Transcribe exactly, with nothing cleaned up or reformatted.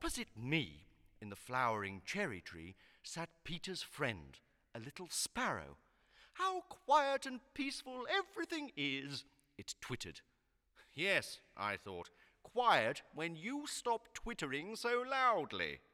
Opposite me, in the flowering cherry tree, sat Peter's friend, a little sparrow. "How quiet and peaceful everything is," it twittered. Yes, I thought, quiet when you stop twittering so loudly.